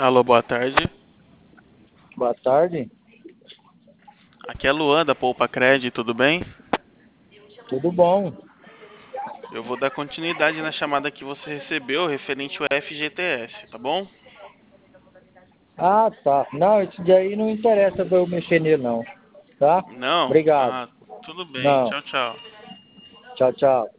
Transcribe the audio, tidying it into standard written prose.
Alô, boa tarde. Boa tarde, Aqui é Luan da Poupa Cred, tudo bem? tudo bom? Eu vou dar continuidade na chamada que você recebeu referente ao FGTS, tá bom? Ah, tá. Não, isso daí não interessa pra eu mexer nele, não. Tá? Não? Obrigado. Ah, tudo bem. Não. Tchau, tchau. Tchau, tchau.